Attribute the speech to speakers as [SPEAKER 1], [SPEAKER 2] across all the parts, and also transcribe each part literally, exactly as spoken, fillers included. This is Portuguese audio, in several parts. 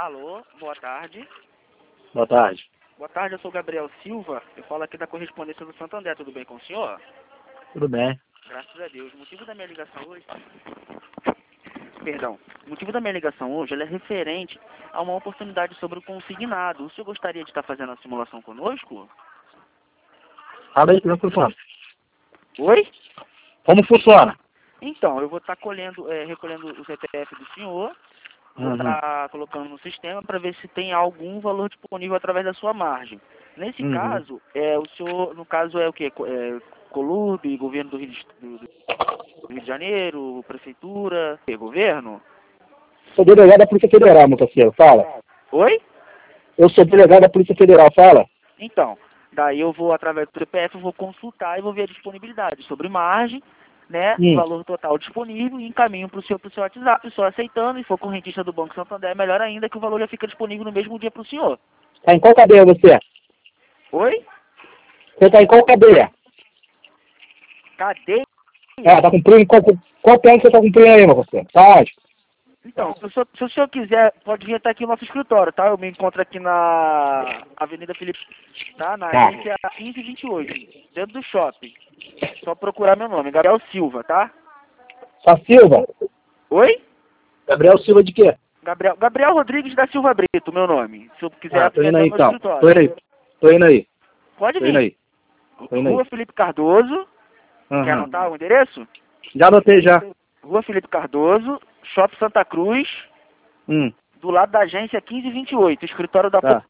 [SPEAKER 1] Alô, boa tarde.
[SPEAKER 2] Boa tarde.
[SPEAKER 1] Boa tarde, eu sou o Gabriel Silva. Eu falo aqui da correspondência do Santander. Tudo bem com o senhor?
[SPEAKER 2] Tudo bem.
[SPEAKER 1] Graças a Deus. O motivo da minha ligação hoje... Perdão. O motivo da minha ligação hoje ela é referente a uma oportunidade sobre o consignado. O senhor gostaria de estar fazendo a simulação conosco?
[SPEAKER 2] Fala aí como funciona.
[SPEAKER 1] Oi?
[SPEAKER 2] Como funciona?
[SPEAKER 1] Então, eu vou estar colhendo, é, recolhendo o C P F do senhor, vou
[SPEAKER 2] Uhum.
[SPEAKER 1] estar colocando no sistema para ver se tem algum valor disponível através da sua margem. Nesse
[SPEAKER 2] Uhum.
[SPEAKER 1] caso, é, o senhor, no caso é o quê? Co- É, Colurb, governo do Rio, de, do, do Rio de Janeiro, prefeitura, é, governo?
[SPEAKER 2] Sou delegado da Polícia Federal, meu parceiro. Fala.
[SPEAKER 1] Oi?
[SPEAKER 2] Eu sou delegado da Polícia Federal. Fala.
[SPEAKER 1] Então, daí eu vou, através do C P F, eu vou consultar e vou ver a disponibilidade sobre margem, né,
[SPEAKER 2] Hum.
[SPEAKER 1] valor total disponível e encaminho para o seu, pro seu WhatsApp, o senhor aceitando, e for correntista do Banco Santander, melhor ainda que o valor já fica disponível no mesmo dia para o senhor.
[SPEAKER 2] Tá em qual cadeia você?
[SPEAKER 1] Oi?
[SPEAKER 2] Você tá em qual cadeia?
[SPEAKER 1] Cadeia?
[SPEAKER 2] É, tá cumprindo qual, qual pé que você tá cumprindo aí, meu parceiro? Tá onde?
[SPEAKER 1] Então, se o, senhor, se o senhor quiser, pode vir até aqui no nosso escritório, tá? Eu me encontro aqui na Avenida Felipe, tá? Na
[SPEAKER 2] Tá.
[SPEAKER 1] agência quinze e vinte e oito, dentro do shopping. Só procurar meu nome, Gabriel Silva, tá?
[SPEAKER 2] Só Silva?
[SPEAKER 1] Oi?
[SPEAKER 2] Gabriel Silva de quê?
[SPEAKER 1] Gabriel, Gabriel Rodrigues da Silva Brito, meu nome. Se eu quiser
[SPEAKER 2] Ah, tô
[SPEAKER 1] vir
[SPEAKER 2] indo
[SPEAKER 1] até
[SPEAKER 2] aí
[SPEAKER 1] o meu
[SPEAKER 2] então.
[SPEAKER 1] escritório.
[SPEAKER 2] Tô indo aí. Tô indo aí.
[SPEAKER 1] Pode
[SPEAKER 2] Tô indo
[SPEAKER 1] vir.
[SPEAKER 2] aí. Tô indo
[SPEAKER 1] Rua
[SPEAKER 2] aí.
[SPEAKER 1] Felipe Cardoso. Quer
[SPEAKER 2] Uhum.
[SPEAKER 1] anotar o endereço?
[SPEAKER 2] Já anotei já.
[SPEAKER 1] Rua Felipe Cardoso, Shopping Santa Cruz,
[SPEAKER 2] Hum.
[SPEAKER 1] do lado da agência quinze e vinte e oito, escritório da...
[SPEAKER 2] Tá.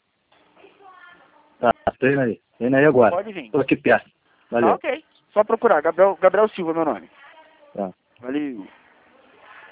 [SPEAKER 2] Tá, tô indo aí. Tô indo aí agora.
[SPEAKER 1] Pode vir.
[SPEAKER 2] Tô aqui perto.
[SPEAKER 1] Tá
[SPEAKER 2] Valeu.
[SPEAKER 1] ok. Só procurar. Gabriel, Gabriel Silva, meu nome.
[SPEAKER 2] Tá.
[SPEAKER 1] Valeu.